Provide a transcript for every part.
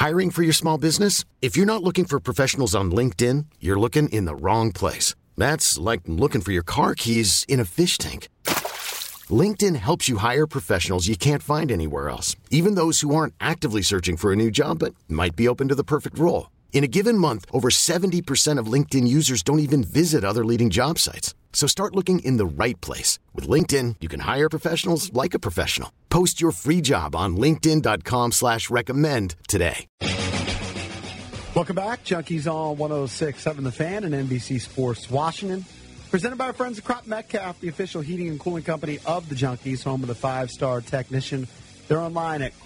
Hiring for your small business? If you're not looking for professionals on LinkedIn, you're looking in the wrong place. That's like looking for your car keys in a fish tank. LinkedIn helps you hire professionals you can't find anywhere else, even those who aren't actively searching for a new job but might be open to the perfect role. In a given month, over 70% of LinkedIn users don't even visit other leading job sites. So start looking in the right place. With LinkedIn, you can hire professionals like a professional. Post your free job on linkedin.com/recommend today. Welcome back. Junkies on 106.7 The Fan and NBC Sports Washington. Presented by our friends at Crop Metcalf, the official heating and cooling company of the Junkies, home of the 5-star technician. They're online at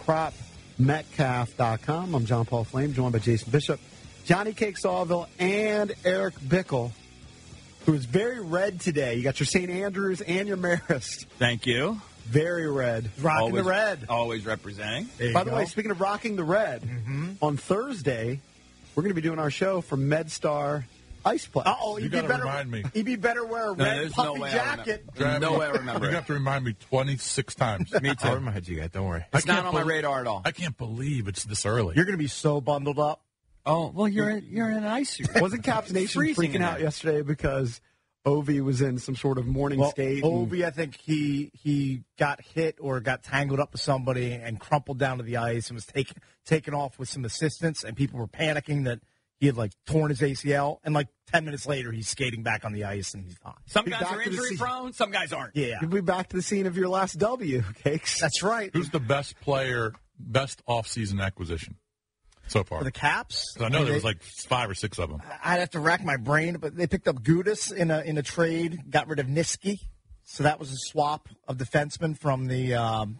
cropmetcalf.com. I'm John Paul Flame, joined by Jason Bishop, Johnny Cake Sawville, and Eric Bickle, who is very red today. You got your St. Andrews and your Marist. Thank you. Very red. Rocking the red. Always representing. By the way, speaking of rocking the red, on Thursday, we're going to be doing our show from MedStar Ice Play. You got to remind me. He'd be better wear a red puffy jacket. No way I remember. You have to remind me 26 times. Me too. I'll remind you guys. Don't worry. It's not on my radar at all. I can't believe it's this early. You're going to be so bundled up. Oh, well, you're in an ice suit. Wasn't Caps Nation freaking out yesterday because Ovi was in some sort of morning skate? Ovi, I think he got hit or got tangled up with somebody and crumpled down to the ice and was taken off with some assistance, and people were panicking that he had, torn his ACL, and 10 minutes later, he's skating back on the ice, and he's fine. Some guys are injury-prone, some guys aren't. Yeah. You'll be back to the scene of your last W, Cakes. That's right. Who's the best off-season acquisition so far? For the Caps? I know there was 5 or 6 of them. I'd have to rack my brain, but they picked up Gudis in a trade, got rid of Niski, so that was a swap of defensemen from the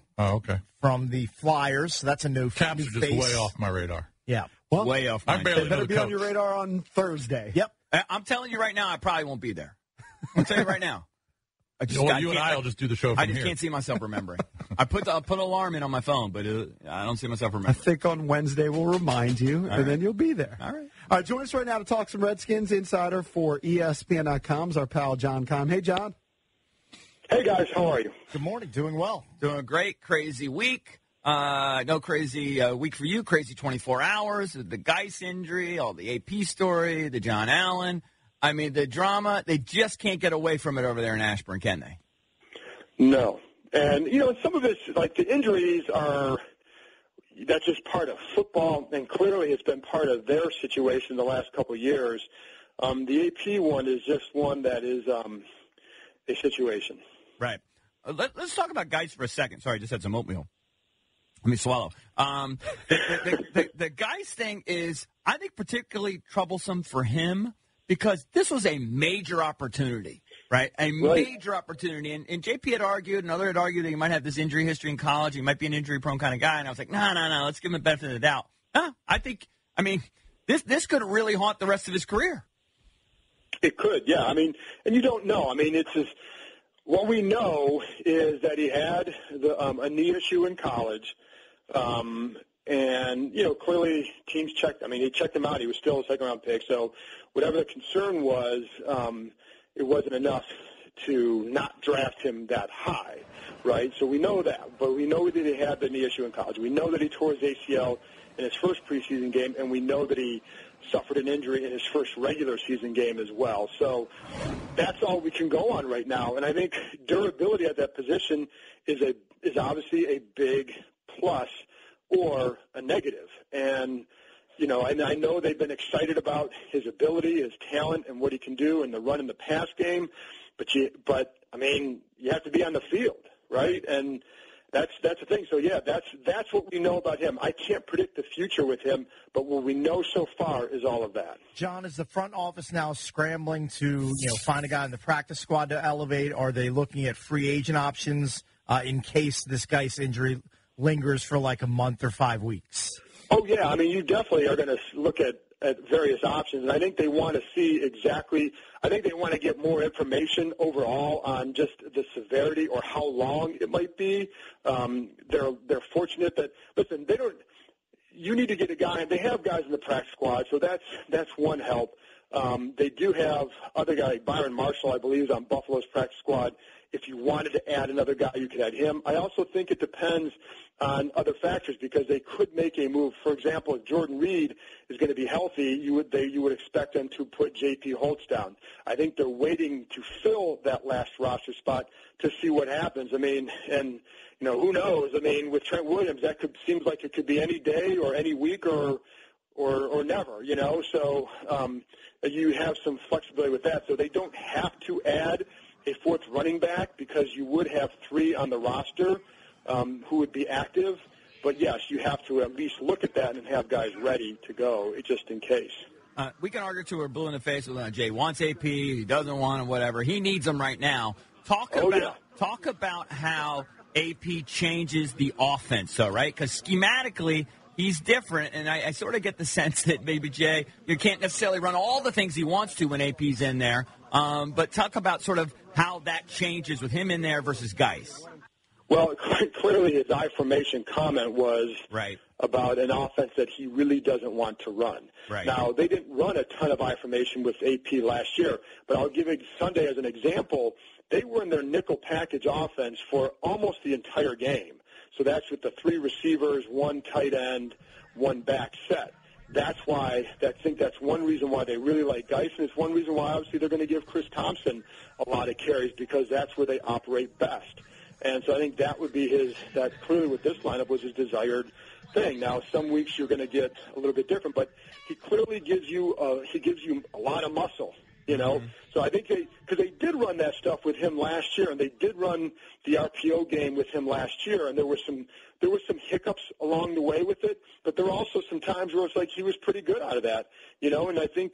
from the Flyers, so that's a new Caps are just way off my radar. Yeah. Well, way off. I barely they better know be the on your radar on Thursday. Yep. I'm telling you right now, I probably won't be there. I'm telling you right now. You and I will just do the show from I just here. can't see myself remembering. I'll put an alarm in on my phone, but I don't see myself I remembering. think on Wednesday we'll remind you, and then you'll be there. All right. All right, join us right now to talk some Redskins. Insider for ESPN.com is our pal John Keim. Hey, John. Hey, guys. How are you? Good morning. Doing well. Doing great. Crazy week. No crazy week for you. Crazy 24 hours. The Geis injury, all the AP story, the John Allen. I mean, the drama. They just can't get away from it over there in Ashburn, can they? No. And, some of it's the injuries that's just part of football, and clearly it's been part of their situation the last couple of years. The AP one is just one that is a situation. Right. Let's talk about Geis for a second. Sorry, I just had some oatmeal. Let me swallow. The Geis thing is, I think, particularly troublesome for him because this was a major opportunity, right? Major opportunity. And JP had argued, and other had argued that he might have this injury history in college. He might be an injury-prone kind of guy. And I was like, no, let's give him the benefit of the doubt. This could really haunt the rest of his career. It could, yeah. And you don't know. It's just what we know is that he had a knee issue in college. And, clearly teams checked. He checked him out. He was still a second-round pick. So whatever the concern was, it wasn't enough to not draft him that high, right? So we know that. But we know that he had the knee issue in college. We know that he tore his ACL in his first preseason game, and we know that he suffered an injury in his first regular season game as well. So that's all we can go on right now. And I think durability at that position is obviously a big plus or a negative. And, I know they've been excited about his ability, his talent, and what he can do in the run and the pass game. But you have to be on the field, right? And that's the thing. So, yeah, that's what we know about him. I can't predict the future with him, but what we know so far is all of that. John, is the front office now scrambling to find a guy in the practice squad to elevate? Are they looking at free agent options in case this guy's injury lingers for a month or 5 weeks? Oh, yeah. You definitely are going to look at various options. And I think they want to see I think they want to get more information overall on just the severity or how long it might be. They're fortunate that, listen, they don't, you need to get a guy. They have guys in the practice squad, so that's one help. They do have other guy, Byron Marshall, I believe, is on Buffalo's practice squad. If you wanted to add another guy, you could add him. I also think it depends on other factors because they could make a move. For example, if Jordan Reed is going to be healthy, you would expect them to put J.P. Holtz down. I think they're waiting to fill that last roster spot to see what happens. I mean, and who knows? I mean, with Trent Williams, seems like it could be any day or any week or never. So you have some flexibility with that. So they don't have to add a fourth running back because you would have 3 on the roster who would be active. But, yes, you have to at least look at that and have guys ready to go just in case. We can argue till we're blue in the face with Jay wants AP, he doesn't want him, whatever. He needs them right now. Talk about how AP changes the offense, though, right? Because schematically he's different, and I sort of get the sense that maybe, Jay, you can't necessarily run all the things he wants to when AP's in there. But talk about sort of how that changes with him in there versus Geis. Well, clearly his I-formation comment was about an offense that he really doesn't want to run. Right. Now, they didn't run a ton of I-formation with AP last year, but I'll give Sunday as an example. They were in their nickel package offense for almost the entire game. So that's with the 3 receivers, 1 tight end, 1 back set. That's why I think that's one reason why they really like Geis, and it's one reason why obviously they're going to give Chris Thompson a lot of carries because that's where they operate best. And so I think that would be that clearly with this lineup was his desired thing. Now, some weeks you're going to get a little bit different, but he clearly gives you a lot of muscle. Mm-hmm. So I think because they did run that stuff with him last year, and they did run the RPO game with him last year, and there were some hiccups along the way with it, but there were also some times where it's like he was pretty good out of that, and I think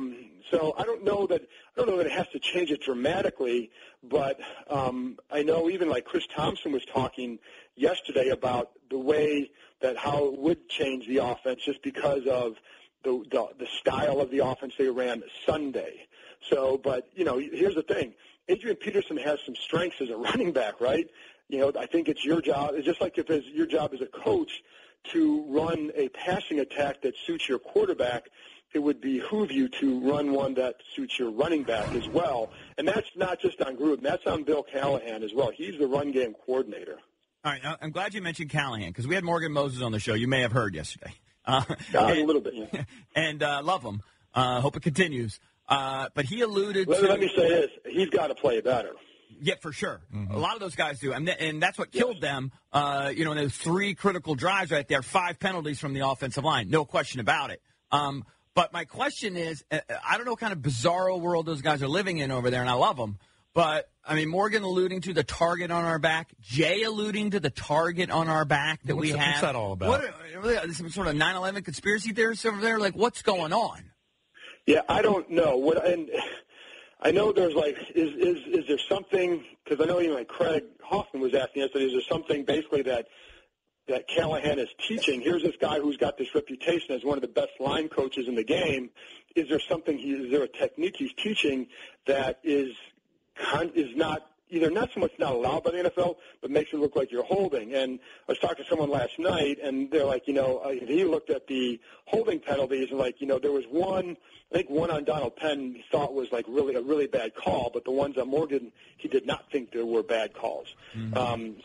so I don't know that it has to change it dramatically, but I know even like Chris Thompson was talking yesterday about the way that how it would change the offense just because of the style of the offense they ran Sunday. So, but, here's the thing. Adrian Peterson has some strengths as a running back, right? I think it's your job. It's just like if it's your job as a coach to run a passing attack that suits your quarterback, it would behoove you to run one that suits your running back as well. And that's not just on Gruden. That's on Bill Callahan as well. He's the run game coordinator. All right. I'm glad you mentioned Callahan because we had Morgan Moses on the show. You may have heard yesterday. A little bit, yeah. And love him. Hope it continues. But he alluded to... Let me say this. He's got to play better. Yeah, for sure. Mm-hmm. A lot of those guys do. And that's what killed them, in those 3 critical drives right there, 5 penalties from the offensive line. No question about it. But my question is, I don't know what kind of bizarro world those guys are living in over there, and I love them. But, Morgan alluding to the target on our back, Jay alluding to the target on our back that we have. What's that all about? Some sort of 9/11 conspiracy theorists over there? Like, what's going on? Yeah, I don't know. And I know there's is there something, because I know even Craig Hoffman was asking yesterday, is there something basically that Callahan is teaching? Here's this guy who's got this reputation as one of the best line coaches in the game. Is there a technique he's teaching that is not either not so much not allowed by the NFL, but makes it look like you're holding? And I was talking to someone last night, and they're like, he looked at the holding penalties, and there was one on Donald Penn he thought was a really bad call, but the ones on Morgan he did not think there were bad calls. Mm-hmm.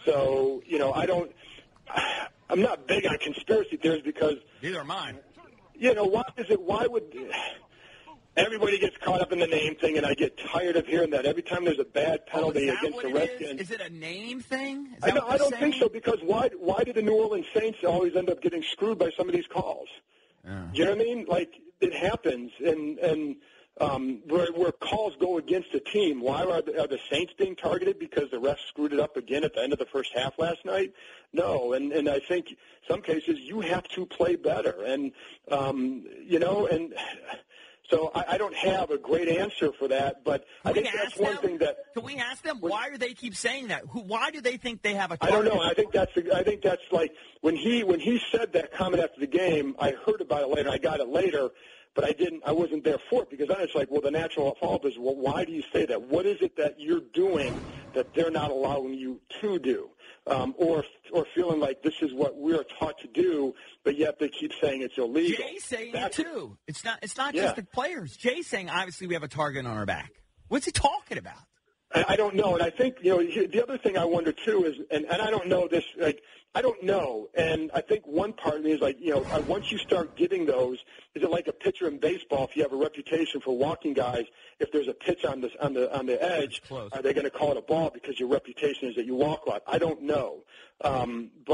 I'm not big on conspiracy theories because neither am I. Why would everybody gets caught up in the name thing, and I get tired of hearing that every time there's a bad penalty against the Redskins. Is it a name thing? I don't think so, because why do the New Orleans Saints always end up getting screwed by some of these calls? Yeah. Do you know what I mean? It happens, and where calls go against a team. Why are the Saints being targeted? Because the refs screwed it up again at the end of the first half last night? No, and I think some cases you have to play better, and so I don't have a great answer for that, but I think that's one thing that. Can we ask them why do they keep saying that? Why do they think they have a target? I don't know. I think that's like when he said that comment after the game. I heard about it later. I got it later, but I wasn't there for it, because then it's like, well, the natural follow-up is, well, why do you say that? What is it that you're doing that they're not allowing you to do? or feeling like this is what we're taught to do, but yet they keep saying it's illegal. Jay's saying it too. It's not just the players. Jay's saying obviously we have a target on our back. What's he talking about? I don't know, and I think the other thing I wonder too is, and I don't know this, I don't know, and I think one part of me is once you start getting those, is it like a pitcher in baseball? If you have a reputation for walking guys, if there's a pitch on the edge, are they going to call it a ball because your reputation is that you walk a lot? I don't know, I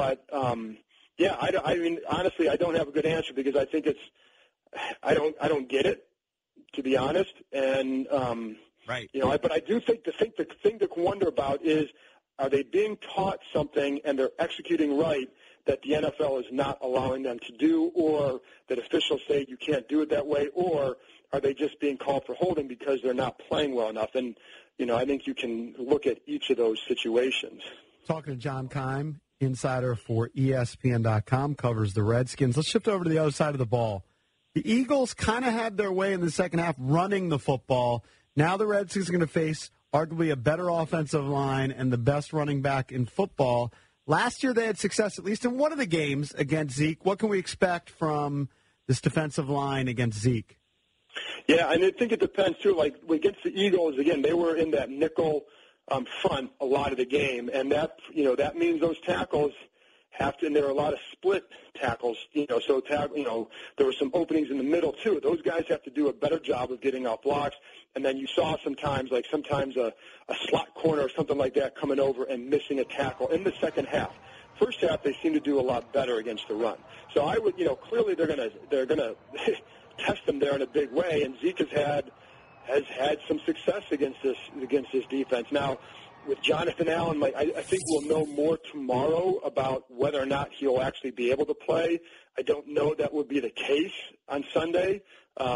mean, honestly, I don't have a good answer because I think I don't get it, to be honest, and. Right. But I do think the thing to wonder about is, are they being taught something and they're executing right that the NFL is not allowing them to do, or that officials say you can't do it that way, or are they just being called for holding because they're not playing well enough? And, I think you can look at each of those situations. Talking to John Keim, insider for ESPN.com, covers the Redskins. Let's shift over to the other side of the ball. The Eagles kind of had their way in the second half running the football. Now the Redskins are going to face arguably a better offensive line and the best running back in football. Last year they had success at least in one of the games against Zeke. What can we expect from this defensive line against Zeke? Yeah, and I think it depends, too. Like, against the Eagles, again, they were in that nickel front a lot of the game, and that means those tackles have to, and there are a lot of split tackles, so there were some openings in the middle too. Those guys have to do a better job of getting off blocks, and then you saw sometimes a slot corner or something like that coming over and missing a tackle in the second half. First half, they seem to do a lot better against the run. So I would, clearly they're gonna test them there in a big way, and Zeke has had some success against this defense. Now, with Jonathan Allen, I think we'll know more tomorrow about whether or not he'll actually be able to play. I don't know that would be the case on Sunday. I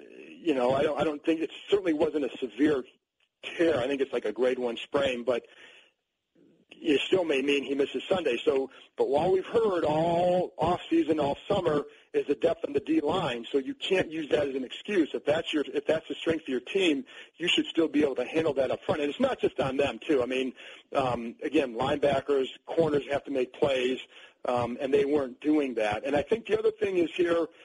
don't think it certainly wasn't a severe tear. I think it's like a grade 1 sprain, but it still may mean he misses Sunday. But what we've heard all off season, all summer, is the depth on the D line. So you can't use that as an excuse. If that's the strength of your team, you should still be able to handle that up front. And it's not just on them too. I mean, again, linebackers, corners have to make plays, and they weren't doing that. And I think the other thing is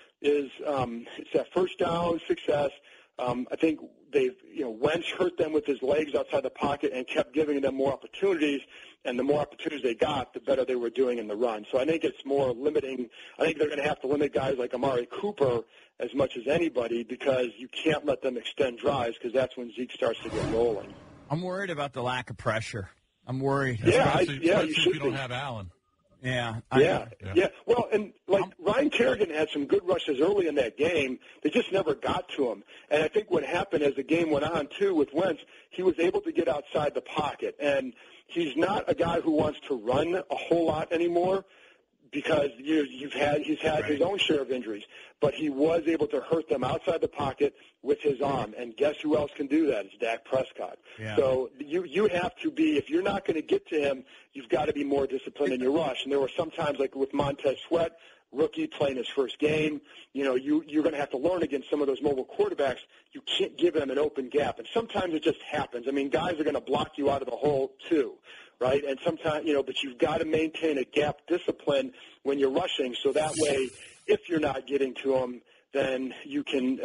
it's that first down success. I think Wentz hurt them with his legs outside the pocket and kept giving them more opportunities, and the more opportunities they got, the better they were doing in the run. So I think it's more limiting. I think they're going to have to limit guys like Amari Cooper as much as anybody because you can't let them extend drives because that's when Zeke starts to get rolling. I'm worried about the lack of pressure. I'm worried. Especially you if should you don't be. have Allen. Yeah. Well, and Ryan Kerrigan had some good rushes early in that game. They just never got to him. And I think what happened as the game went on, too, with Wentz, he was able to get outside the pocket. And he's not a guy who wants to run a whole lot anymore because he's had his own share of injuries. But he was able to hurt them outside the pocket with his arm. And guess who else can do that? It's Dak Prescott. Yeah. So you have to be, if you're not going to get to him, you've got to be more disciplined in your rush. And there were some times, like with Montez Sweat, rookie playing his first game, you're going to have to learn against some of those mobile quarterbacks. You can't give them an open gap. And sometimes it just happens. I mean, guys are going to block you out of the hole, too. Right, and sometimes but you've got to maintain a gap discipline when you're rushing, so that way, if you're not getting to them, then you can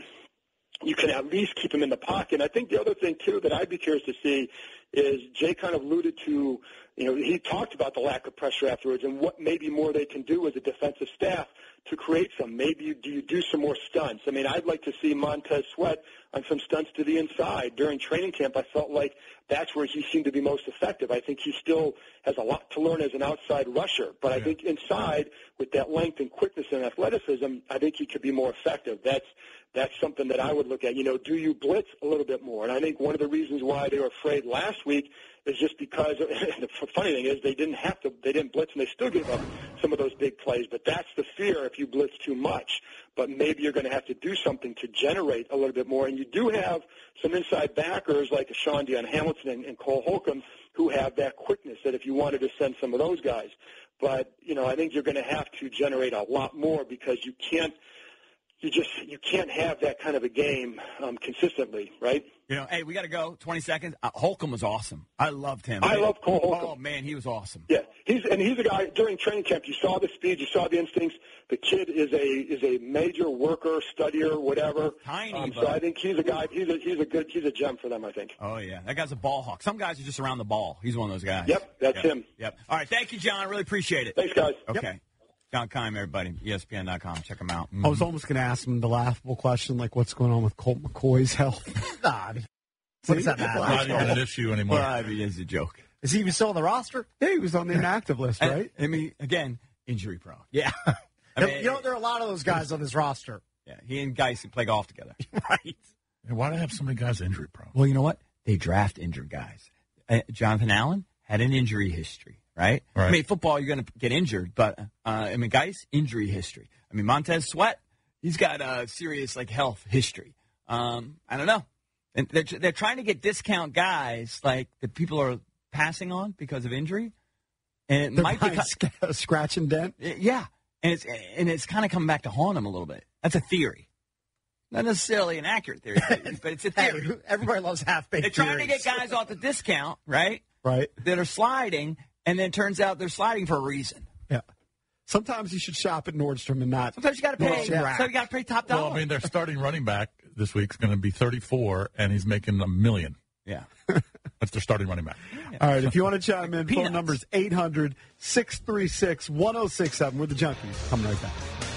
at least keep them in the pocket. And I think the other thing too that I'd be curious to see is Jay kind of alluded to. He talked about the lack of pressure afterwards and what maybe more they can do as a defensive staff to create some. Maybe do you do some more stunts? I mean, I'd like to see Montez Sweat on some stunts to the inside. During training camp, I felt like that's where he seemed to be most effective. I think he still has a lot to learn as an outside rusher, but I think inside, with that length and quickness and athleticism, I think he could be more effective. That's something that I would look at. Do you blitz a little bit more? And I think one of the reasons why they were afraid last week is just because the funny thing is they didn't blitz and they still gave up some of those big plays. But that's the fear if you blitz too much. But maybe you're going to have to do something to generate a little bit more. And you do have some inside backers like Sean Deion Hamilton and Cole Holcomb who have that quickness that if you wanted to send some of those guys. But, I think you're going to have to generate a lot more because you can't you can't have that kind of a game consistently, right? Hey, we got to go. 20 seconds. Holcomb was awesome. I loved him. I love Cole Holcomb. Oh, man, he was awesome. Yeah, he's a guy during training camp. You saw the speed, you saw the instincts. The kid is a major worker, studier, whatever. Tiny, so I think he's a guy. He's a gem for them, I think. Oh yeah, that guy's a ball hawk. Some guys are just around the ball. He's one of those guys. Yep, that's him. Yep. All right, thank you, John. I really appreciate it. Thanks, guys. Okay. Yep. John Keim, everybody, ESPN.com. Check him out. I was almost going to ask him the laughable question, like, what's going on with Colt McCoy's health? What does that matter? Not even an issue anymore. Well, I mean, it's a joke. Is he even still on the roster? Yeah, he was on the inactive list, right? I mean, again, injury prone. Yeah. I mean, there are a lot of those guys on this roster. Yeah, he and Geis play golf together. Right. And why do they have so many guys injury prone? Well, you know what? They draft injured guys. Jonathan Allen had an injury history, right? I mean, football, you're going to get injured, but, Geis, injury history. I mean, Montez Sweat, he's got a serious, health history. I don't know. And they're trying to get discount guys, that people are passing on because of injury. And it might be a scratch and dent. Yeah. And it's kind of coming back to haunt them a little bit. That's a theory. Not necessarily an accurate theory, but it's a theory. Hey, everybody loves half-baked They're trying to get guys off the discount, right? Right. That are sliding, and then turns out they're sliding for a reason. Yeah. Sometimes you should shop at Nordstrom and not. Sometimes you got to pay. Yeah. So you got to pay top dollar. Well, I mean, their starting running back this week is going to be 34, and he's making $1 million. Yeah. That's their starting running back. All right, if you want to chime in, Peanuts. phone number is 800-636-1067. We're the Junkies. Coming right back.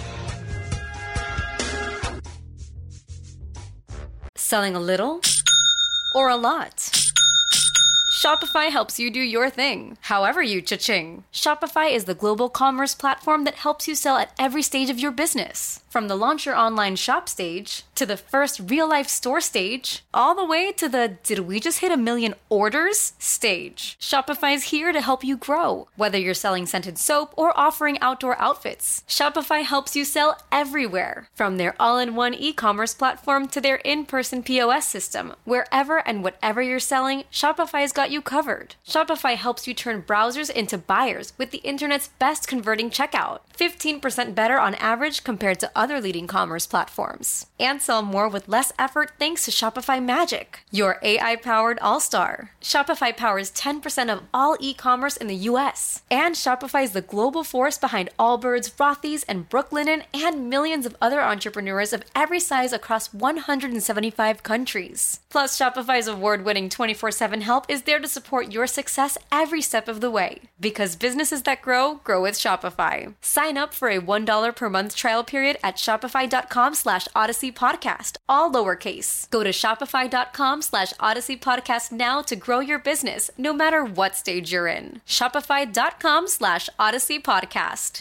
Selling a little or a lot? Shopify helps you do your thing, however you cha-ching. Shopify is the global commerce platform that helps you sell at every stage of your business. From the launch your online shop stage, to the first real-life store stage, all the way to the did we just hit 1 million orders stage. Shopify's here to help you grow. Whether you're selling scented soap or offering outdoor outfits, Shopify helps you sell everywhere. From their all-in-one e-commerce platform to their in-person POS system, wherever and whatever you're selling, Shopify's got you covered. Shopify helps you turn browsers into buyers with the internet's best converting checkout. 15% better on average compared to other leading commerce platforms. And sell more with less effort thanks to Shopify Magic, your AI-powered all-star. Shopify powers 10% of all e-commerce in the U.S. And Shopify is the global force behind Allbirds, Rothy's, and Brooklinen, and millions of other entrepreneurs of every size across 175 countries. Plus, Shopify's award-winning 24/7 help is there to support your success every step of the way. Because businesses that grow, grow with Shopify. Sign up for a $1 per month trial period at shopify.com/Odyssey Podcast, all lowercase. Go to shopify.com/Odyssey Podcast now to grow your business, no matter what stage you're in. Shopify.com/Odyssey Podcast.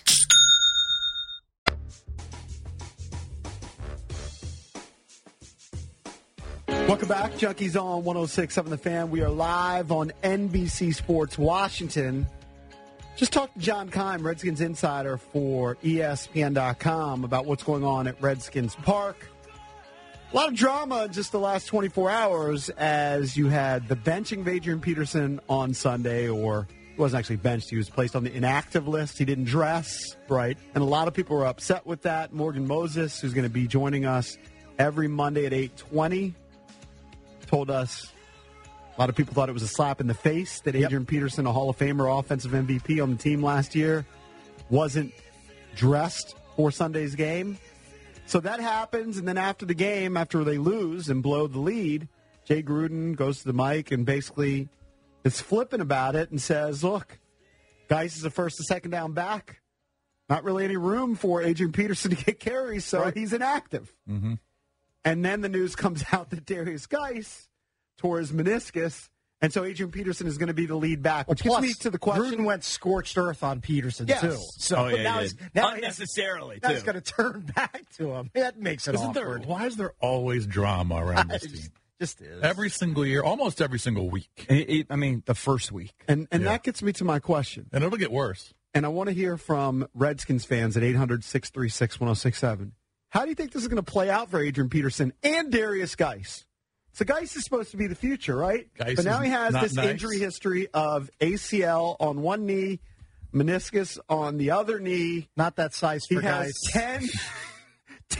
Welcome back. Junkies on 106.7 The Fan. We are live on NBC Sports Washington. Just talked to John Keim, Redskins insider for ESPN.com, about what's going on at Redskins Park. A lot of drama in just the last 24 hours as you had the benching of Adrian Peterson on Sunday, or he wasn't actually benched. He was placed on the inactive list. He didn't dress, right? And a lot of people were upset with that. Morgan Moses, who's going to be joining us every Monday at 8:20, told us a lot of people thought it was a slap in the face that Adrian Peterson, a Hall of Famer, offensive MVP on the team last year, wasn't dressed for Sunday's game. So that happens, and then after the game, after they lose and blow the lead, Jay Gruden goes to the mic and basically is flippant about it and says, look, Geis is a first and second down back. Not really any room for Adrian Peterson to get carries, so he's inactive. Mm-hmm. And then the news comes out that Darius Geis tore his meniscus, and so Adrian Peterson is going to be the lead back. Which gets me to the question. Gruden went scorched earth on Peterson, too. Oh, So yeah, now unnecessarily, now too. he's going to turn back to him. That makes it awkward. Why is there always drama around this team? Just is. Every single year, almost every single week. I mean, the first week. And that gets me to my question. And it'll get worse. And I want to hear from Redskins fans at 800-636-1067. How do you think this is going to play out for Adrian Peterson and Darius Geis? So Geis is supposed to be the future, right? Geis but now he has this nice. injury history of ACL on one knee, meniscus on the other knee. Not that size for He has guys. 10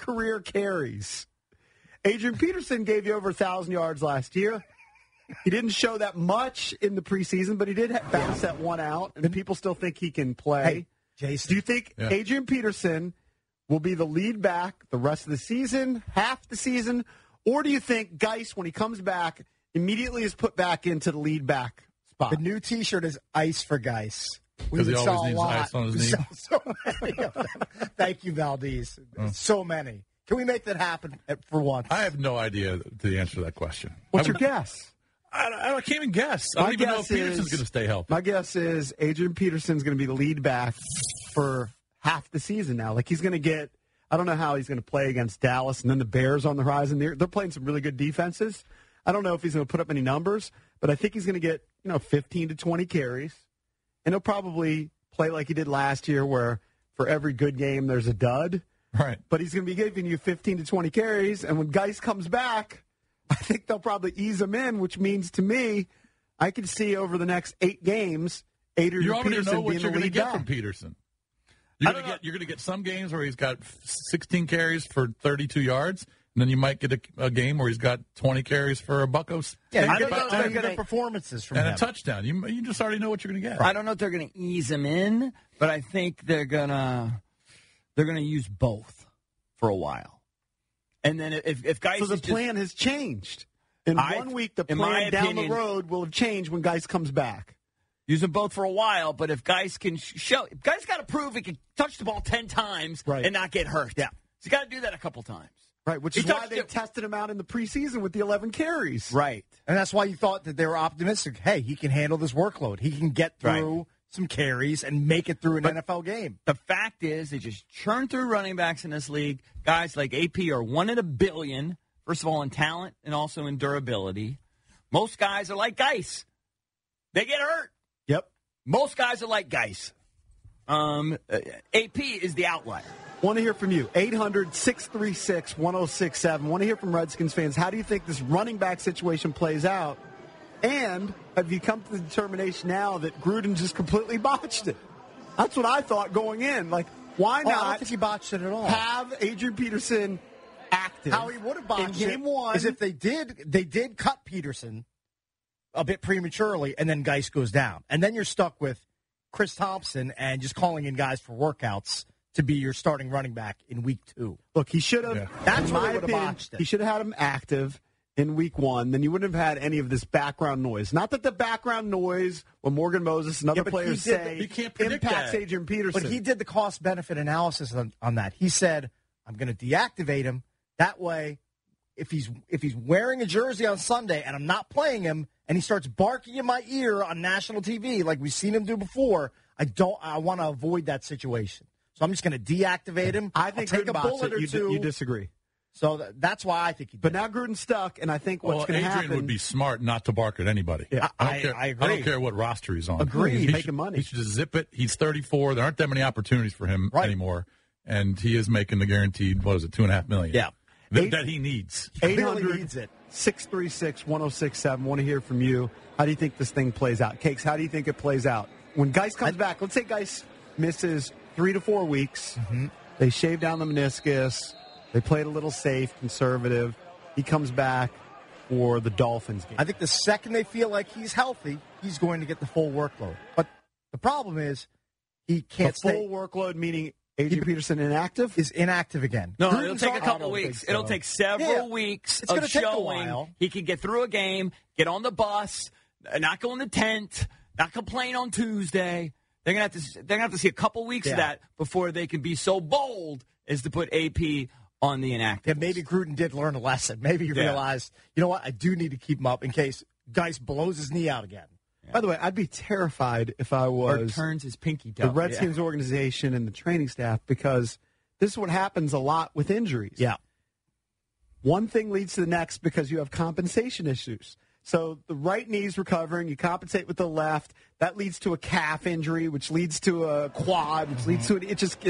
career carries. Adrian Peterson gave you over 1,000 yards last year. He didn't show that much in the preseason, but he did bounce that one out, and people still think he can play. Hey, Jason. Do you think Adrian Peterson will be the lead back the rest of the season, half the season, or do you think Geis, when he comes back, immediately is put back into the lead back spot? The new T-shirt is Ice for Geis. Because he always needs ice on his knee. So many of them. Thank you, Valdez. So many. Can we make that happen for once? I have no idea the answer to that question. What's your guess? I can't even guess. I don't even know if Peterson's going to stay healthy. My guess is Adrian Peterson's going to be the lead back for half the season now. Like, he's going to get – I don't know how he's going to play against Dallas and then the Bears on the horizon. They're playing some really good defenses. I don't know if he's going to put up any numbers, but I think he's going to get 15 to 20 carries. And he'll probably play like he did last year where for every good game there's a dud. Right. But he's going to be giving you 15 to 20 carries. And when Geis comes back – I think they'll probably ease him in, which means to me, I could see over the next 8 games, Adrian You already Peterson know what being you're the going to lead get back. from Peterson. You're going to get some games where he's got 16 carries for 32 yards, and then you might get a game where he's got 20 carries for a buckos. Yeah, I don't know if they're good gonna- performances from And him. a touchdown. You just already know what you're going to get. I don't know if they're going to ease him in, but I think they're gonna use both for a while. And then if Geis So the is just- plan has changed. In 1 week, the in my plan down opinion- the road will have changed when Geis comes back. use them both for a while, but if Geis can Geis got to prove he can touch the ball 10 times and not get hurt. Yeah. He's got to do that a couple times. Right, which He is why touched they it. tested him out in the preseason with the 11 carries. Right. And that's why you thought that they were optimistic. Hey, he can handle this workload. He can get through some carries and make it through an NFL game. The fact is, they just churn through running backs in this league. Guys like AP are 1 in a billion, first of all, in talent and also in durability. Most guys are like Geis. They get hurt. Yep. Most guys are like Geis. AP is the outlier. Want to hear from you. 800-636-1067. Want to hear from Redskins fans. How do you think this running back situation plays out? And have you come to the determination now that Gruden just completely botched it? That's what I thought going in. Like, why I don't not think he botched it at all. have Adrian Peterson active? How he would have botched in game one is if they did cut Peterson a bit prematurely, and then Geis goes down. And then you're stuck with Chris Thompson and just calling in guys for workouts to be your starting running back in week 2. Look, he should have. Yeah. That's in where my they would have opinion, botched it. he should have had him active in week 1. Then you wouldn't have had any of this background noise. Not that the background noise, when Morgan Moses and other but players he did say, you can't predict impacts that. Adrian Peterson. But he did the cost-benefit analysis on that. He said, I'm going to deactivate him. That way, if he's wearing a jersey on Sunday and I'm not playing him and he starts barking in my ear on national TV like we've seen him do before, I want to avoid that situation. So I'm just going to deactivate him. I think I'll take Gruden a botched bullet it. or two. You disagree. So that's why I think he did. But now Gruden's stuck, and I think what's going to Adrian happen would be smart not to bark at anybody. Yeah, I I don't agree. care what roster he's on. Agreed. He He's should- making money. He should just zip it. He's 34. There aren't that many opportunities for him Right. anymore, and he is making the guaranteed $2.5 million. Yeah. that he needs. He really needs it. 636-1067. Want to hear from you. How do you think this thing plays out? Cakes, how do you think it plays out? When Geis comes back, let's say Geis misses 3 to 4 weeks. Mm-hmm. They shave down the meniscus. They played a little safe, conservative. He comes back for the Dolphins game. I think the second they feel like he's healthy, he's going to get the full workload. But the problem is he can't The full stay. workload, meaning Adrian Peterson inactive? Is inactive again. No, Gruden's it'll take a on- couple don't weeks. think so. It'll take several Yeah. weeks It's of gonna take a showing while. he can get through a game, get on the bus, not go in the tent, not complain on Tuesday. They're gonna have to see a couple weeks of Yeah. that before they can be so bold as to put AP on the inactive. Yeah, maybe Gruden did learn a lesson. Maybe he Yeah. realized, you know what, I do need to keep him up in case Geis blows his knee out again. By the way, I'd be terrified if I or was turns his pinky toe. the Redskins organization and the training staff, because this is what happens a lot with injuries. Yeah. One thing leads to the next because you have compensation issues. So the right knee's recovering, you compensate with the left. That leads to a calf injury, which leads to a quad, which leads to it just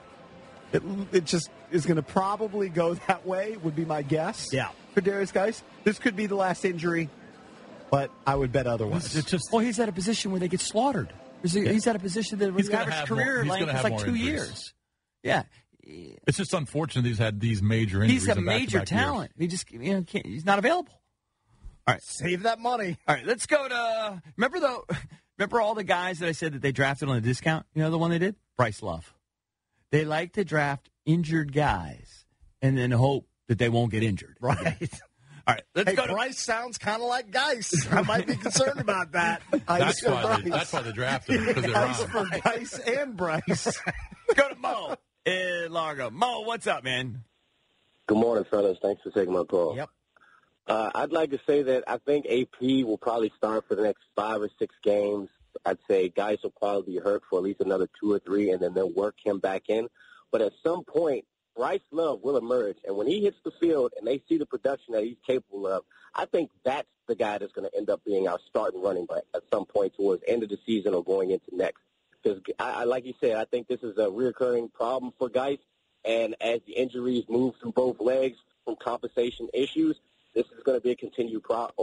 is going to probably go that way, would be my guess. Yeah. For Darius Geis. This could be the last injury, but I would bet otherwise. It's just Well, he's at a position where they get slaughtered. He's at a position that He's the gonna average have career more- he's length gonna is have like more 2 injuries. years. Yeah. It's just unfortunate he's had these major injuries. He's a major talent. Years. He just he's not available. All right, save that money. All right, let's go to remember all the guys that I said that they drafted on a discount? You know the one they did? Bryce Love. They like to draft injured guys and then hope that they won't get injured. Right. All right, let's go to Bryce sounds kind of like Geis. I might be concerned about that. That's why they drafted him, because they're Geis wrong. for Geis and Bryce. Let's go to Mo in Largo. Mo, what's up, man? Good morning, fellas. Thanks for taking my call. Yep. I'd like to say that I think AP will probably start for the next 5 or 6 games. I'd say Geis will probably be hurt for at least another 2 or 3, and then they'll work him back in. But at some point, Bryce Love will emerge, and when he hits the field and they see the production that he's capable of, I think that's the guy that's going to end up being our starting running back at some point towards the end of the season or going into next. Because, like you said, I think this is a reoccurring problem for Geis, and as the injuries move through both legs from compensation issues, this is going to be a continuing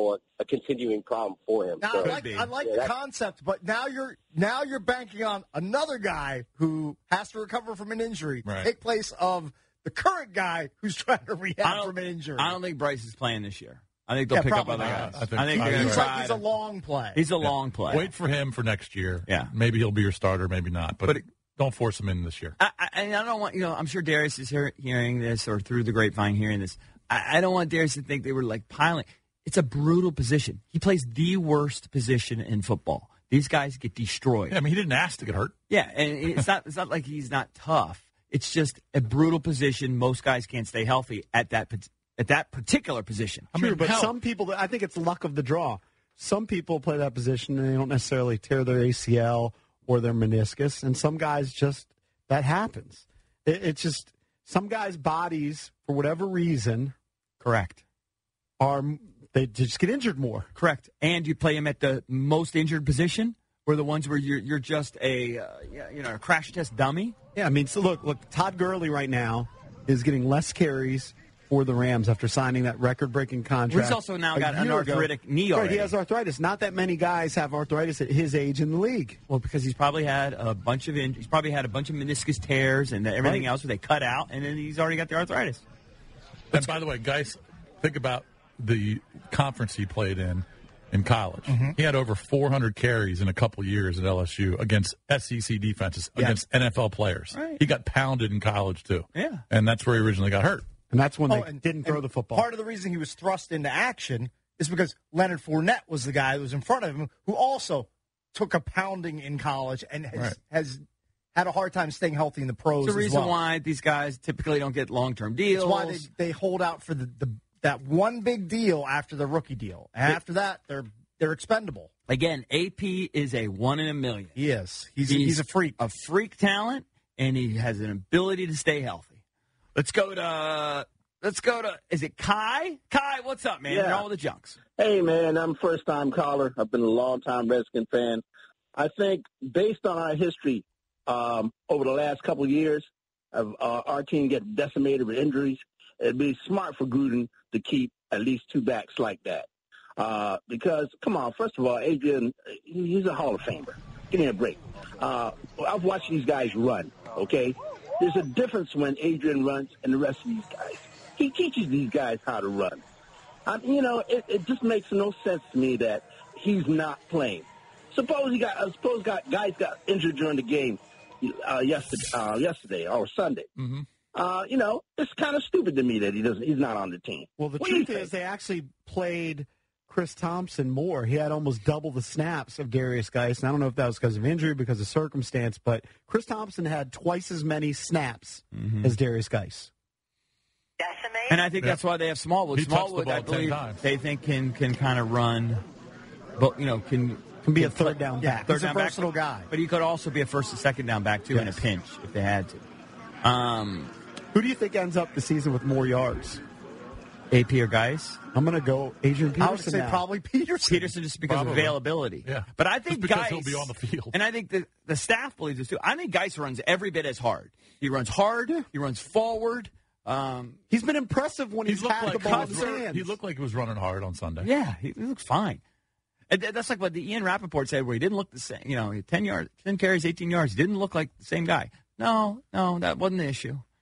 problem for him. Now, So, I like the concept, but now you're banking on another guy who has to recover from an injury to take place of the current guy who's trying to rehab from an injury. I don't think Bryce is playing this year. I think they'll pick up other guys. I think they're going to try. He's a long play. He's a long play. Wait for him for next year. Yeah. Maybe he'll be your starter, maybe not. But don't force him in this year. I don't want, I'm sure Darius is hearing this or through the grapevine hearing this. I don't want Darius to think they were like piling. It's a brutal position. He plays the worst position in football. These guys get destroyed. Yeah, I mean, he didn't ask to get hurt. Yeah, and it's not like he's not tough. It's just a brutal position. Most guys can't stay healthy at that particular position. True, but some people, I think it's luck of the draw. Some people play that position and they don't necessarily tear their ACL or their meniscus, and some guys just, that happens. It's just, some guys' bodies, for whatever reason, correct, they just get injured more. Correct, and you play them at the most injured position, or the ones where you're just a crash test dummy. Yeah, I mean, so look, Todd Gurley right now is getting less carries for the Rams after signing that record-breaking contract. He's also now got an arthritic knee already. Right, he has arthritis. Not that many guys have arthritis at his age in the league. Well, because he's probably had a bunch of he's probably had a bunch of meniscus tears and everything else where they cut out, and then he's already got the arthritis. And by the way, guys, think about the conference he played in college. Mm-hmm. He had over 400 carries in a couple years at LSU against SEC defenses, against NFL players. Right. He got pounded in college, too. Yeah. And that's where he originally got hurt. And that's when they didn't throw the football. Part of the reason he was thrust into action is because Leonard Fournette was the guy that was in front of him who also took a pounding in college and has had a hard time staying healthy in the pros. It's the reason why these guys typically don't get long-term deals. It's why they hold out for that one big deal after the rookie deal. And after that, they're expendable. Again, AP is a 1 in a million. He is. He's a freak. A freak talent, and he has an ability to stay healthy. Let's go to, is it Kai? Kai, what's up, man? You're on with the Junks. Hey, man, I'm a first-time caller. I've been a long-time Redskin fan. I think based on our history over the last couple of years of our team getting decimated with injuries, it'd be smart for Gruden to keep at least 2 backs like that. Because, come on, first of all, Adrian, he's a Hall of Famer. Give me a break. I've watched these guys run, okay? There's a difference when Adrian runs and the rest of these guys. He teaches these guys how to run. It just makes no sense to me that he's not playing. Suppose guys got injured during the game yesterday or Sunday. Mm-hmm. It's kind of stupid to me that he's not on the team. Well, the truth is they actually played Chris Thompson more. He had almost double the snaps of Darius Geis. And I don't know if that was because of injury, because of circumstance, but Chris Thompson had twice as many snaps as Darius Geis. And I think that's why they have Smallwood. Smallwood, I believe, they think can kind of run, but can be a third down back. He's a versatile guy. But he could also be a first and second down back too in a pinch if they had to. Who do you think ends up the season with more yards? AP or Geis? I'm going to go Adrian Peterson. I would say probably Peterson. Peterson just because of availability. Yeah. But I think because Geis, he'll be on the field. And I think the staff believes this too. I think Geis runs every bit as hard. He runs hard. He runs forward. He's been impressive when he's had the ball in his hands. He looked like he was running hard on Sunday. Yeah, he looks fine. And that's like what the Ian Rappaport said, where he didn't look the same. He had 10 carries, 18 yards. He didn't look like the same guy. No, that wasn't the issue.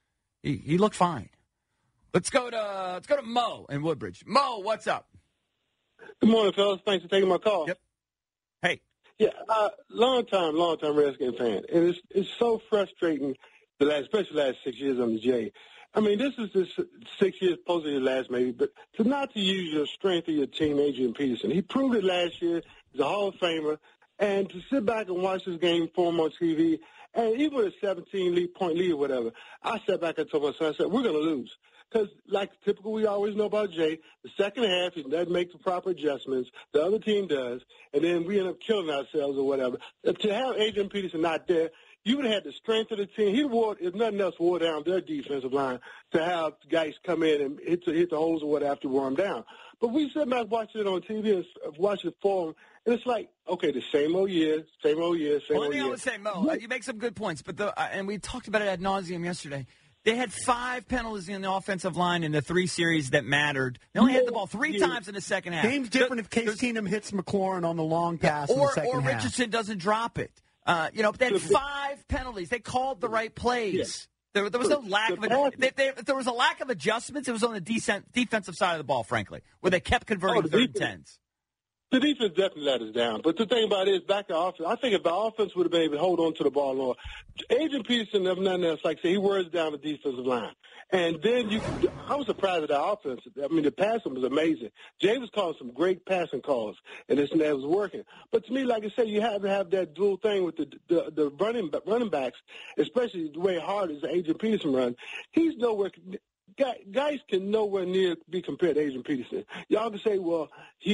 He looked fine. Let's go to Mo in Woodbridge. Mo, what's up? Good morning, fellas. Thanks for taking my call. Yep. Hey. Yeah, long time Redskins fan, and it's so frustrating. Especially the last 6 years under Jay. I mean, this is 6 years supposed to last maybe, but not to use your strength of your team, Adrian Peterson. He proved it last year. He's a Hall of Famer, and to sit back and watch this game for him on TV, and even with a 17-point lead or whatever, I sat back and told my son, I said, we're going to lose. Because, like typical, we always know about Jay, the second half, he doesn't make the proper adjustments. The other team does, and then we end up killing ourselves or whatever. To have Adrian Peterson not there, you would have had the strength of the team. He wore, if nothing else, wore down their defensive line to have guys come in and hit the holes or whatever to wear them down. But we sit back watching it on TV and watching it for them, and it's like, okay, the same old year, same old year, same old year. I would say, Mo, you make some good points, but and we talked about it ad nauseum yesterday. They had 5 penalties in the offensive line in the 3 series that mattered. They only had the ball 3 times in the second half. Game's different if Case Keenum hits McLaurin on the long pass in the second half. Or Richardson doesn't drop it. They had 5 penalties. They called the right plays. Yeah. There was no lack of it. There was a lack of adjustments. It was on the defensive side of the ball, frankly, where they kept converting 3rd and 10s. The defense definitely let us down. But the thing about it is, back to offense, I think if the offense would have been able to hold on to the ball more, Adrian Peterson, if nothing else, like I said, he wears down the defensive line. And then I was surprised at the offense. I mean, the passing was amazing. Jay was calling some great passing calls, and that was working. But to me, like I said, you have to have that dual thing with the running backs, especially the way hard as Adrian Peterson runs. He's nowhere. Guys can nowhere near be compared to Adrian Peterson. Y'all can say, well,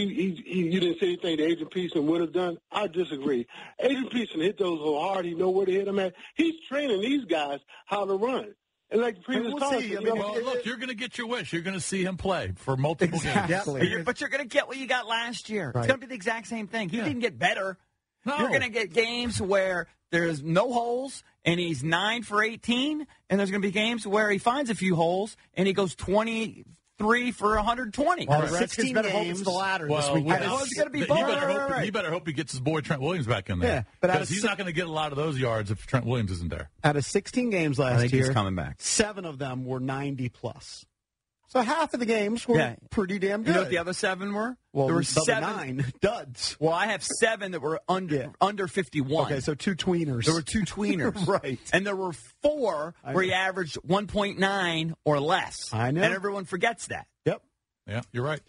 you didn't say anything that Adrian Peterson would have done. I disagree. Adrian Peterson hit those so hard, he know where to hit them at. He's training these guys how to run. And like the previous caller, look, you're going to get your wish. You're going to see him play for multiple games. But you're going to get what you got last year. Right. It's going to be the exact same thing. He didn't get better. No. You're going to get games where there's no holes, and he's 9 for 18, and there's going to be games where he finds a few holes, and he goes 23 for 120. Well, the Redskins better hope it's the latter this week. It's going to be both. He better hope he gets his boy Trent Williams back in there. Yeah, but he's not going to get a lot of those yards if Trent Williams isn't there. Out of 16 games last year, I think he's coming back. 7 of them were 90-plus. So half of the games were pretty damn good. You know what the other 7 were? Well, there were the 7 9 duds. Well, I have 7 that were under 51. Okay, so 2 tweeners. There were 2 tweeners. Right. And there were 4 where he averaged 1.9 or less. I know. And everyone forgets that. Yep. Yeah, you're right.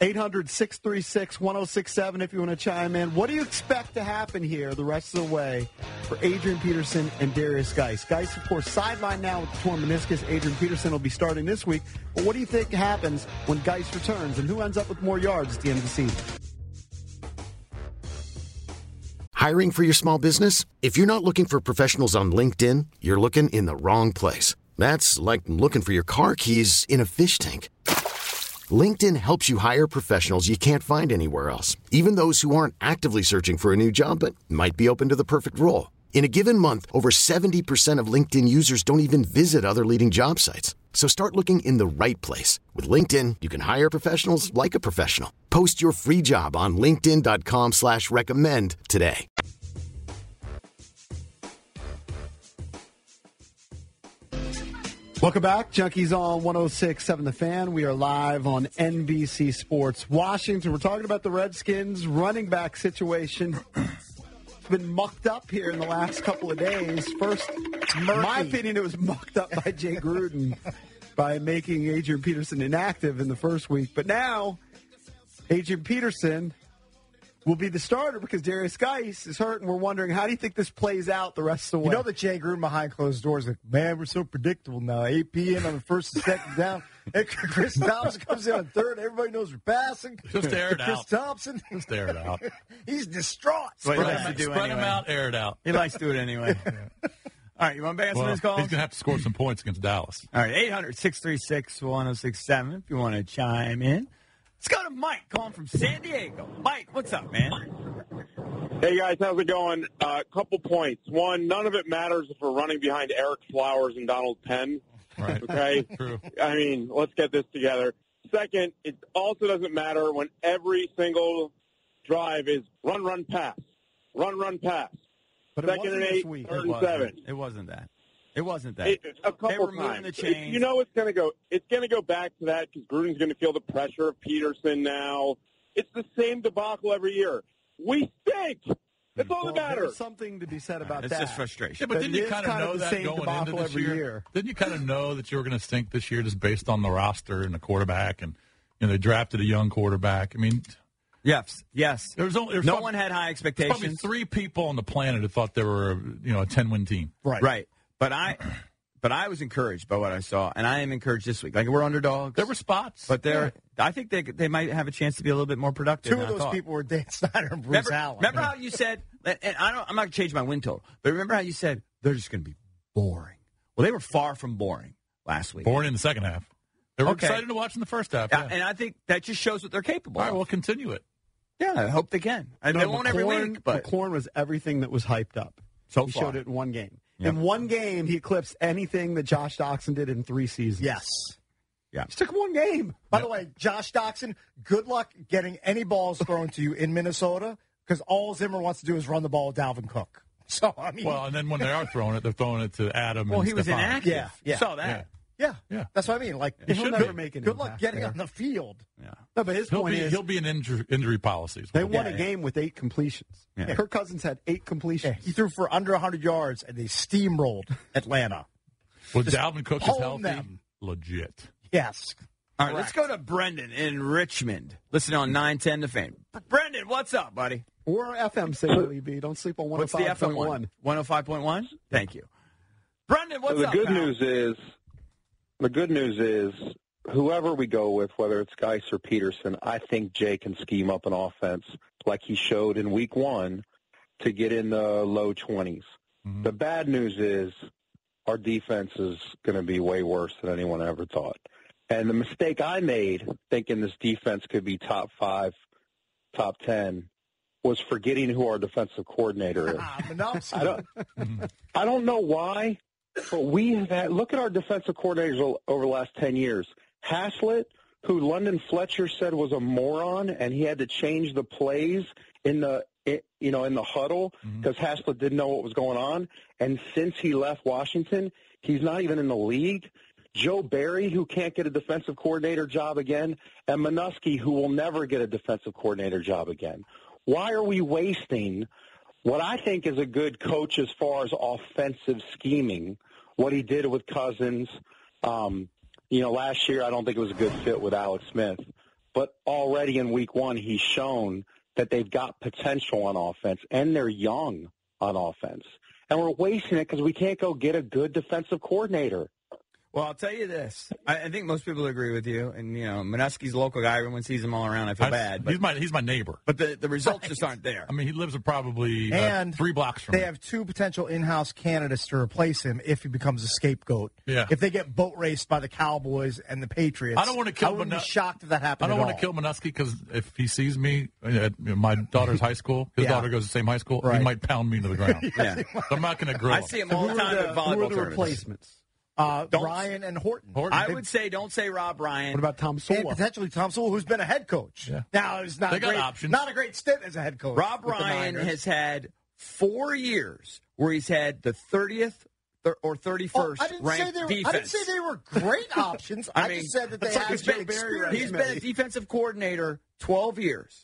800-636-1067 if you want to chime in. What do you expect to happen here the rest of the way for Adrian Peterson and Darius Geis? Geis, of course, sidelined now with the torn meniscus. Adrian Peterson will be starting this week. But what do you think happens when Geis returns, and who ends up with more yards at the end of the season? Hiring for your small business? If you're not looking for professionals on LinkedIn, you're looking in the wrong place. That's like looking for your car keys in a fish tank. LinkedIn helps you hire professionals you can't find anywhere else, even those who aren't actively searching for a new job but might be open to the perfect role. In a given month, over 70% of LinkedIn users don't even visit other leading job sites. So start looking in the right place. With LinkedIn, you can hire professionals like a professional. Post your free job on linkedin.com/recommend today. Welcome back. Junkies on 106.7 The Fan. We are live on NBC Sports Washington. We're talking about the Redskins running back situation. It's been mucked up here in the last couple of days. First, in my opinion, it was mucked up by Jay Gruden by making Adrian Peterson inactive in the first week. But now, Adrian Peterson will be the starter because Darius Geis is hurt, and we're wondering, how do you think this plays out the rest of the way? You know that Jay Gruden behind closed doors like, man, we're so predictable now. AP in on the first and second down. And Chris Thompson comes in on third. Everybody knows we're passing. Just air it Chris out. Thompson. Just air it out. He's distraught. Spread him out, air it out. He likes to do it anyway. All right, you want to answer this call? He's going to have to score some points against Dallas. All right, 800-636-1067 if you want to chime in. Let's go to Mike calling from San Diego. Mike, what's up, man? Hey, guys, how's it going? Couple points. One, none of it matters if we're running behind Eric Flowers and Donald Penn. Right. Okay? True. I mean, let's get this together. Second, it also doesn't matter when every single drive is run, pass. Run, pass. But Second and 8, third and 7. It wasn't that. It wasn't that. A couple They were moving times. the chains. You know, it's going to go back to that because Gruden's going to feel the pressure of Peterson now. It's the same debacle every year. We stink. That's all that matters. There's something to be said about It's that. just frustration. Yeah, but didn't you kind of know the that same going into debacle this every year? year? Didn't you kind of know that you were going to stink this year just based on the roster and the quarterback, and they drafted a young quarterback? I mean, yes. There's No one had high expectations. Probably 3 people on the planet who thought they were a 10-win team. Right. But I was encouraged by what I saw, and I am encouraged this week. Like, we're underdogs. There were spots, but I think they might have a chance to be a little bit more productive. Two of those people were Dan Snyder and Bruce Allen. Remember how you said, and I'm not going to change my win total, but remember how you said they're just going to be boring. Well, they were far from boring last week. Boring in the second half. They were excited to watch in the first half. Yeah. And I think that just shows what they're capable of. All right, of. we'll continue it. Yeah, I hope they can. They won't every week, but McLaurin was everything that was hyped up. So he far. showed it in one game. Yep. In one game, he eclipsed anything that Josh Doxson did in 3 seasons. Yes. Yeah. It took one game. By the way, Josh Doxson, good luck getting any balls thrown to you in Minnesota because all Zimmer wants to do is run the ball with Dalvin Cook. So, I mean. Well, and then when they are throwing it, they're throwing it to Adam. Well, and he was Stephon. inactive. Yeah. You saw that. Yeah. Yeah. That's what I mean. Like, He'll never make an good luck impact getting there. on the field. Yeah. No, but his point is he'll be in injury policies. they won a game with 8 completions. Yeah. Kirk Cousins had 8 completions. He threw for under 100 yards, and they steamrolled Atlanta. Well, Dalvin Cook is hone healthy. them. Legit. Yes. All right, let's go to Brendan in Richmond. Listen on 910 The Fan. Brendan, what's up, buddy? Or FM signal, EB. Don't sleep on What's the FM 105.1. one? 105.1? Thank you. Brendan, what's the up, good pal? The good news is whoever we go with, whether it's Geis or Peterson, I think Jay can scheme up an offense like he showed in week 1 to get in the low 20s. Mm-hmm. The bad news is our defense is going to be way worse than anyone ever thought. And the mistake I made thinking this defense could be top 5, top 10 was forgetting who our defensive coordinator is. I don't know why, but we have had, look at our defensive coordinators over the last 10 years. Haslett, who London Fletcher said was a moron, and he had to change the plays in the huddle because Haslett didn't know what was going on. And since he left Washington, he's not even in the league. Joe Barry, who can't get a defensive coordinator job again, and Minuski, who will never get a defensive coordinator job again. Why are we wasting what I think is a good coach as far as offensive scheming, what he did with Cousins? Last year I don't think it was a good fit with Alex Smith. But already in week 1 he's shown that they've got potential on offense, and they're young on offense. And we're wasting it because we can't go get a good defensive coordinator. Well, I'll tell you this. I think most people agree with you. And, Minuski's a local guy. Everyone sees him all around. I feel bad. But, he's my neighbor. But the results just aren't there. I mean, he lives probably 3 blocks from they me. have 2 potential in-house candidates to replace him if he becomes a scapegoat. Yeah. If they get boat raced by the Cowboys and the Patriots, I don't want to kill. I wouldn't be shocked if that happened. I don't want to kill Minuski because if he sees me at my daughter's high school, his daughter goes to the same high school, he might pound me to the ground. Yeah. So I'm not going to grow. I see him all the time at volleyball Who are the tournaments. replacements? Ryan and Horton. I would say don't say Rob Ryan. What about Tom And Sewell? potentially Tom Sewell, who's been a head coach. Yeah. Now, it's not They got great, options. not a great stint as a head coach. Rob with the Ryan Niners. has had 4 years where he's had the 30th or 31st ranked defense. I didn't say they were great options. I just said that they had experience. He's been a defensive coordinator 12 years.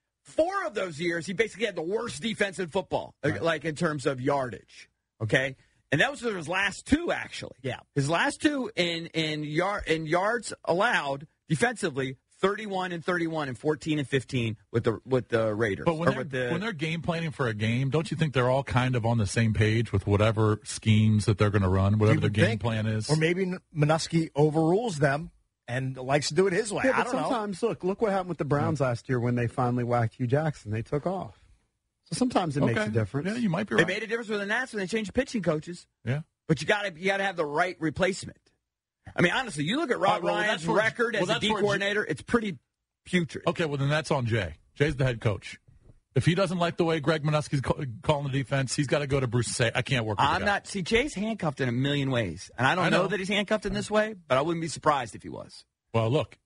4 of those years, he basically had the worst defense in football, like in terms of yardage. Okay? And that was his last 2, actually. Yeah. His last 2 in yards allowed defensively, 31 and 31 and 14 and 15 with the Raiders. But when they're game planning for a game, don't you think they're all kind of on the same page with whatever schemes that they're going to run, whatever their game plan is? Or maybe Minuski overrules them and likes to do it his way. Yeah, I but don't know. sometimes, look what happened with the Browns last year when they finally whacked Hugh Jackson. They took off. So sometimes it makes a difference. Yeah, you might be They right. made a difference with the Nats when they changed pitching coaches. Yeah. But you got to have the right replacement. I mean, honestly, you look at Rob Ryan's record as a D coordinator, it's pretty putrid. Okay, well, then that's on Jay. Jay's the head coach. If he doesn't like the way Greg Minuski's calling the defense, he's got to go to Bruce and say, I can't work with the guy. See, Jay's handcuffed in a million ways. And I don't know that he's handcuffed in this way, but I wouldn't be surprised if he was. Well, look,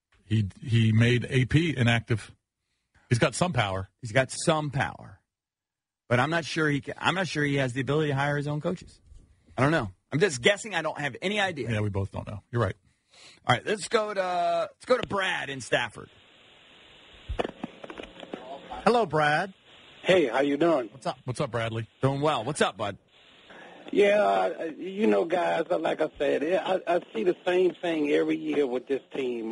he made AP inactive. He's got some power. He's got some power. But I'm not sure he has the ability to hire his own coaches. I don't know. I'm just guessing. I don't have any idea. Yeah, we both don't know. You're right. All right, let's go to Brad in Stafford. Hello, Brad. Hey, how you doing? What's up? What's up, Bradley? Doing well. What's up, bud? Yeah, guys, like I said, I see the same thing every year with this team.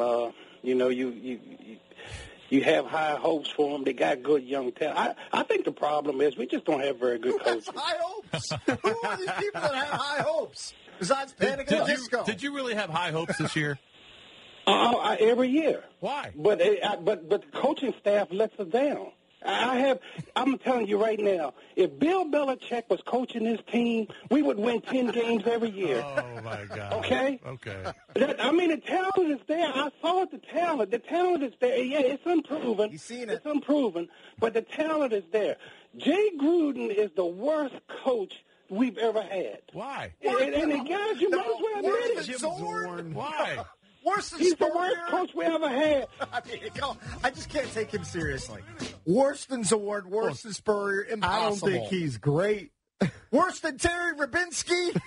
You have high hopes for them. They got good young talent. I think the problem is we just don't have very good coaches. High hopes? Who are these people that have high hopes? Besides Panic and Disco. Did you really have high hopes this year? Every year. Why? But the coaching staff lets us down. I'm telling you right now, if Bill Belichick was coaching this team, we would win 10 games every year. Oh, my God. Okay? Okay. The talent is there. I saw the talent. The talent is there. Yeah, it's unproven. You've seen it. It's unproven, but the talent is there. Jay Gruden is the worst coach we've ever had. Why? And the guys, you might as well admit it. Jim Zorn? Why? Worse than He's Spurrier? the worst coach we ever had. I just can't take him seriously. Worse than Zorn, worse than Spurrier, impossible. I don't think he's great. Worse than Terry Rabinski?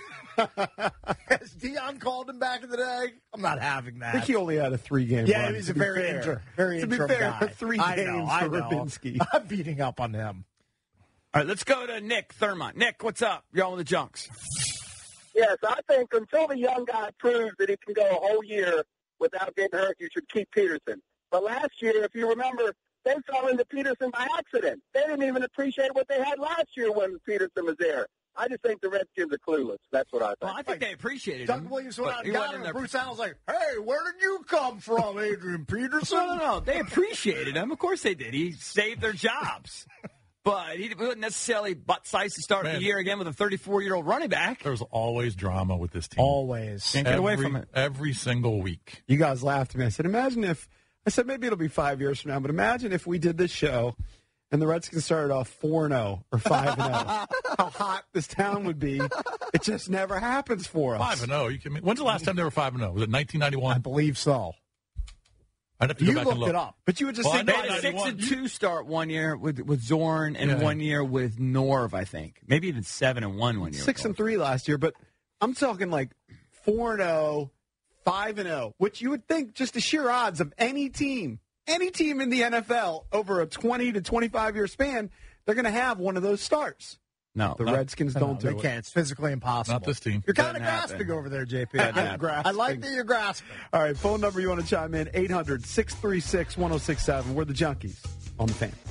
As Dion called him back in the day? I'm not having that. I think he only had a 3-game Yeah, run. he's a very interim fair, guy. 3 I games know, for I know. Rabinski. I'm beating up on him. All right, let's go to Nick Thurmont. Nick, what's up? You're on with the Junks. Yes, I think until the young guy proves that he can go a whole year without getting hurt, you should keep Peterson. But last year, if you remember, they fell into Peterson by accident. They didn't even appreciate what they had last year when Peterson was there. I just think the Redskins are clueless. That's what I think. Well, I think they appreciated Doug him. Williams went out he and got wasn't him, in and there. Bruce Allen's like, hey, where did you come from, Adrian Peterson? No. They appreciated him. Of course they did. He saved their jobs. But he wouldn't necessarily butt-size to start the year again with a 34-year-old running back. There's always drama with this team. Always. Can't get away from it. Every single week. You guys laughed at me. I said, maybe it'll be 5 years from now, but imagine if we did this show and the Redskins started off 4-0 or 5-0. How hot this town would be. It just never happens for us. 5-0. You can. When's the last time they were 5-0? Was it 1991? I believe so. I'd have to go back and look. It up. But you would just They think had a 6-2 start one year with Zorn and 1 year with Norv, I think. Maybe even 7-1 1 year. 6-3 last year, but I'm talking like 4-0, 5-0, which you would think just the sheer odds of any team in the NFL over a 20 to 25-year span, they're going to have one of those starts. No. The Redskins don't do They it. can't. It's physically impossible. Not this team. You're kind of Doesn't happen. grasping over there, JP. I'm I like that you're grasping. All right, phone number you want to chime in, 800-636-1067. We're the Junkies on the Fan.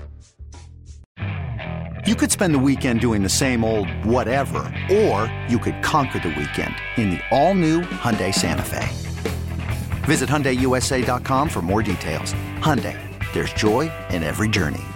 You could spend the weekend doing the same old whatever, or you could conquer the weekend in the all-new Hyundai Santa Fe. Visit HyundaiUSA.com for more details. Hyundai, there's joy in every journey.